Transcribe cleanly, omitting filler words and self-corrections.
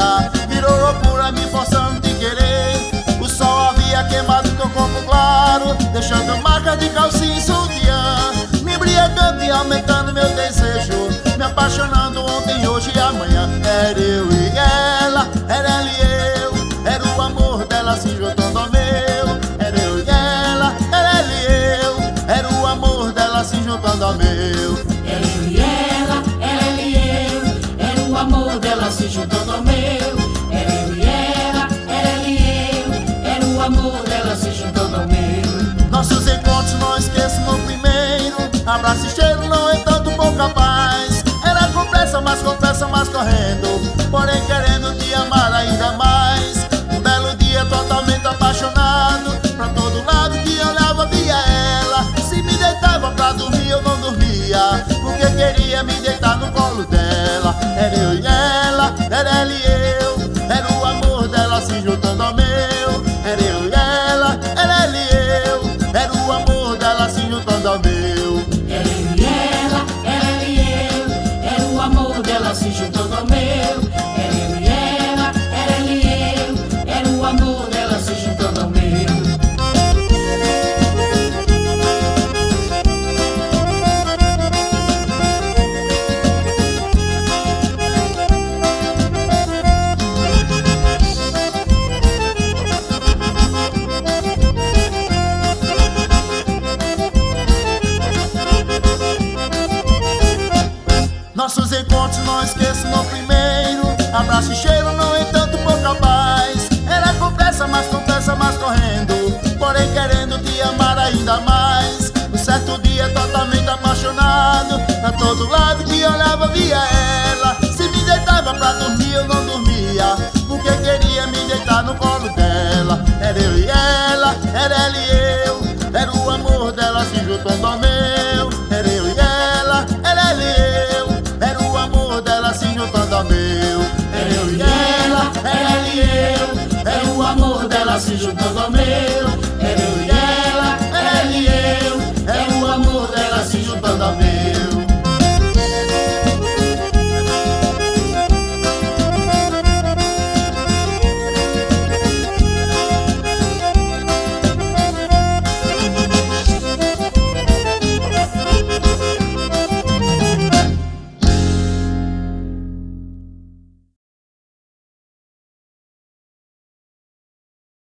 loucura, virou loucura me forçando de querer. O sol havia queimado teu corpo claro, deixando marca de calcinha e sutiã, me embriagando e aumentando meu desejo, me apaixonando ontem, hoje e amanhã. Era eu e ela, era ela e eu, era o amor dela se juntando ao meu. Era eu e ela, era ela e eu, era o amor dela se juntando ao meu. Era eu e ela, era ela e eu, era o amor dela se juntando ao meu. Era eu e ela, era ela e eu, era o amor dela se juntando ao meu. Nossos encontros não esqueço no primeiro, abraço e cheiro, no entanto pouco capaz. Era com pressa, mas correndo, porém querendo te amar ainda mais. Um belo dia totalmente apaixonado, pra todo lado que olhava via ela. Se me deitava pra dormir eu não dormia, porque queria me deitar no colo dela. Era eu e ela, era ela e eu, era o amor dela se juntando ao meu. Era eu e ela, era ela e eu, era o amor dela se juntando ao meu. Era eu e ela, era ela e eu, era o amor dela se juntando ao meu. Era eu e ela, era ela e eu, era o amor dela se juntando ao meu. Nossos encontros não esqueço no primeiro, abraço e cheiro, no entanto pouco capaz. Era com pressa, mas correndo, porém querendo te amar ainda mais. Um certo dia totalmente apaixonado, pra todo lado que olhava via ela. Se me deitava pra dormir eu não dormia, porque queria me deitar no colo dela. Era eu e ela, era ela e eu, era o amor dela se juntando ao meu. Era eu e ela, era ela e eu, era o amor dela se juntando ao meu. Era eu e ela, era ela e eu, era o amor dela se juntando ao meu.